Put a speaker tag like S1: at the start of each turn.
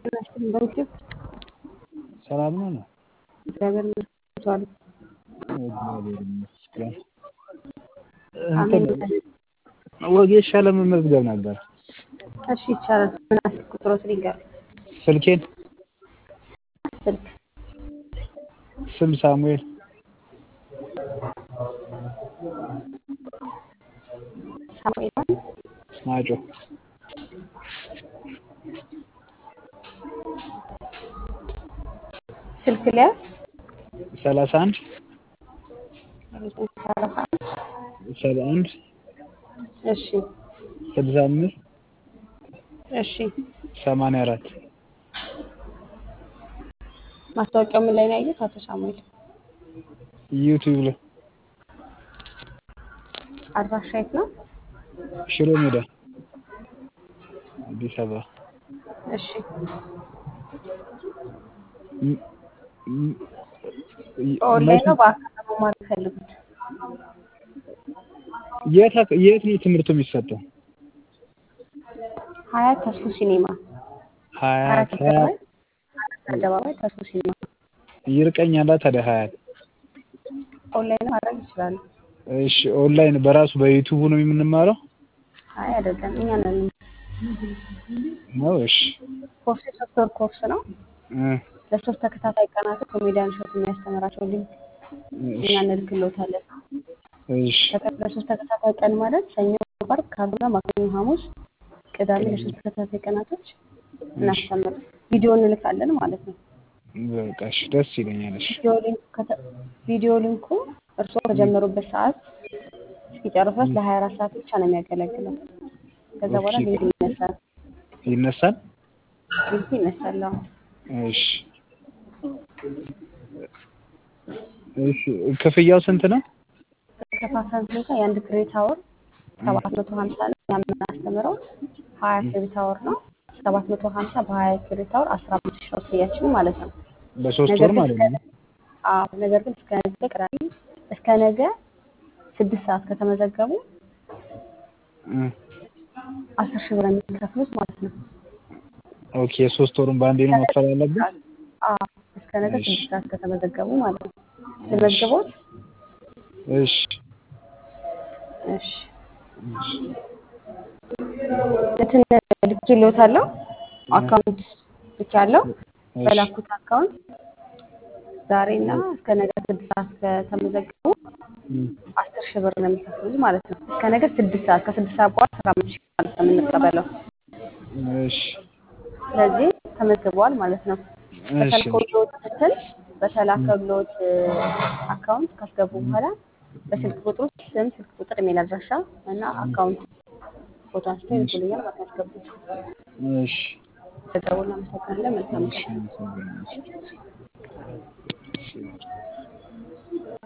S1: በምግብ
S2: ሰላም ነው።
S1: እግዚአብሔር ይመስገን።
S2: እግዚአብሔር ይመስገን።
S1: አሜን።
S2: ወጌሻ ለመመዝገብ ነበር።
S1: እሺ ይቻላል። ምን አስልክ ቁጥሮት ሊንገር
S2: ስልኬን
S1: ስልክ
S2: ስም ሳሙኤል
S1: ሳሙኤል
S2: ማጮ
S1: ስልክ ላይ
S2: 31 71
S1: እሺ
S2: 65
S1: እሺ
S2: 84
S1: ማስታወቂያው ምን ላይ ነው ያየሁት? አቶ ሳሙኤል
S2: ዩቲዩብ ላይ
S1: አድራሻ የት ነው?
S2: ሽሮ ሜዳ አዲስ አበባ።
S1: እሺ ኦንላይን ነው በአካል መማር ፈልጉት?
S2: የት ነው ትምህርቱ የሚሰጠው?
S1: ሀያት ተስፉ ሲኒማ
S2: ሀያት
S1: አደባባይ ተስፉ ሲኒማ
S2: ይርቀኛል ታዲያ ሀያት።
S1: ኦንላይን ማድረግ ይችላሉ።
S2: እሺ ኦንላይን በራሱ በዩቲዩብ ነው የምንማረው?
S1: አይ አይደለም፣ እኛ ነን
S2: ነው። እሺ
S1: ኮርስ የሶፍትዌር ኮርስ ነው። ለሶስት ተከታታይ ቀናት ኮሜዲያን ሾት የሚያስተምራቸው ሊንክ እኛ እንልክሎታለን።
S2: እሺ
S1: ለሶስት ተከታታይ ቀን ማለት ሰኞ፣ ዓርብ፣ ከአርብና ማክሰኞ፣ ሐሙስ፣ ቅዳሜ ለሶስት ተከታታይ ቀናቶች እናስተምር ቪዲዮ እንልካለን ማለት ነው።
S2: በቃ እሺ ደስ ይለኛል። እሺ
S1: ቪዲዮ ሊንኩ እርስዎ ከጀመሩበት ሰዓት እስኪጨርሱ ድረስ ለ24 ሰዓት ብቻ ነው የሚያገለግለው። ከዛ በኋላ ሊንኩ ይነሳል። ሊንኩ ይነሳል።
S2: እሺ እሺ ክፍያው ስንት ነው?
S1: ከፋፈን ሁኔታ የአንድ ክሬዲት አወር 750 ነው። የምናስተምረው 20 ክሬዲት አወር ነው። 750 በ20 ክሬዲት አወር 15 ነው ክፍያችን ማለት ነው።
S2: በሶስት ወር ማለት ነው።
S1: ነገር ግን እስከ ነገ 6 ሰዓት ከተመዘገቡ 10 ሺህ ብር የሚከፍሉት ማለት ነው።
S2: ኦኬ 3 ወሩን በአንዴ ነው መክፈል ያለብን?
S1: እስከ ነገ 6 ሰዓት ከተመዘገቡ ማለት ነው። ተመዝግቦት
S2: እሺ
S1: እንትን ልኬልዎታለሁ። አካውንት ልኬያለሁ። በላኩት አካውንት ዛሬና እስከ ነገ 6 ሰዓት ከተመዘገቡ 10 ሺህ ብር ነው የሚከፍሉት ማለት ነው። እስከ ነገ 6 ሰዓት ከ6 ሰዓት በኋላ 15 ሺህ ብር ነው የምንቀበለው።
S2: እሺ
S1: ስለዚህ ተመዝግበዋል ማለት ነው። በተላከልዎት አካውንት ካስገቡ በኋላ በስልክ ቁጥሩ ስም፣ ስልክ ቁጥር፣ ኢሜል አድራሻ እና አካውንት ፎቶ አንስተው ይልኩልኛል ማለት ያስገቡት።
S2: እሺ
S1: ተደውልና መሰከረለ መልካም ቀን።